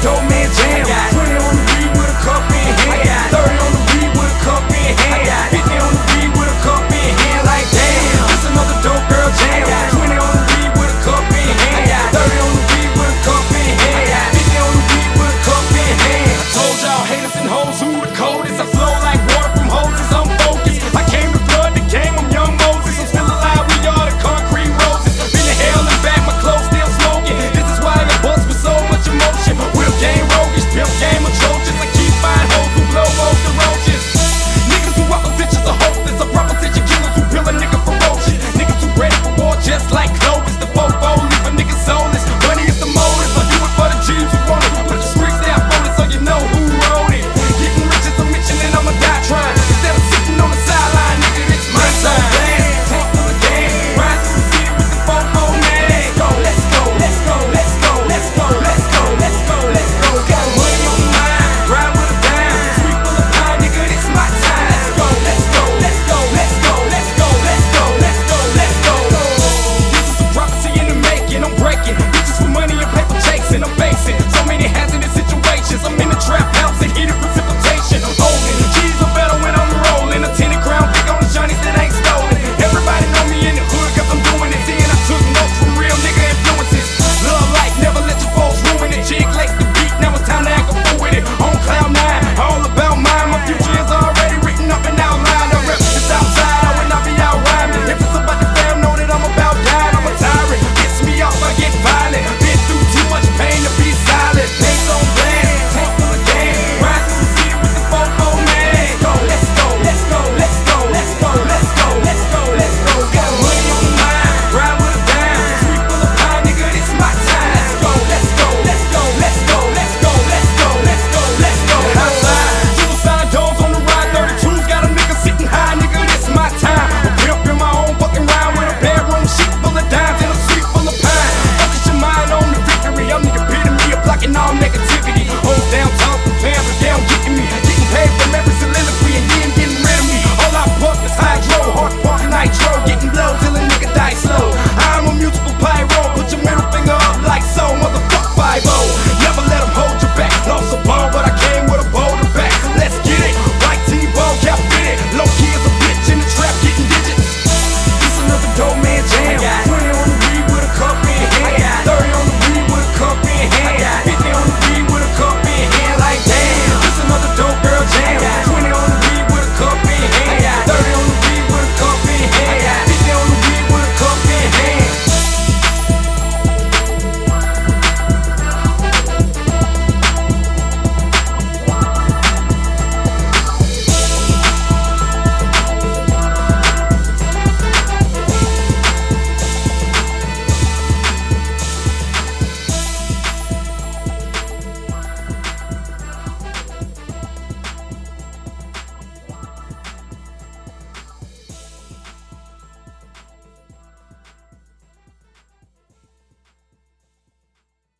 dope man jam. 20 on the weed with a cup in hand. 30 on the weed with a cup in hand. 50 on the weed with a cup in hand. Like damn, this another dope girl jam. 20 on the weed with a cup in hand. 30 on the weed with a cup in hand. 50 on the weed with a cup in hand. I told y'all haters and hoes who the coldest. I flow like water from hoses. I'm focused. I came to flood the game. I'm young Moses. I'm still alive. We are the concrete roses. Been to hell and back. My clothes still smoking. This is why I bust with so much emotion. Whip game roguish, pimp game atrocious. I keep fine hoes who blow off the roaches. Niggas who offer pictures of hopeless. A proposition killers who kill a nigga ferocious. Niggas who ready for war just like Clovis. The fofo leave a nigga soulless. Money is the motive. I do it for the G's who want it. Put the streets there on it so you know who wrote it. Getting rich is a mission and I'ma die trying. Instead of sitting on the sideline, nigga, it's my time. Tank full of game. Ride through the city with the fofo man. Let's go, let's go, let's go, let's go, let's go, let's go, let's go, let's go. Got money on the mind, ride with a dime. Sweet full of pine, nigga, it's my time. Let's go, let's go, let's go, let's go, let's go, let's go, let's go, let's go. This is a prophecy in the making. I'm breaking bitches for money and paper chasing. I'm facing so many hazardous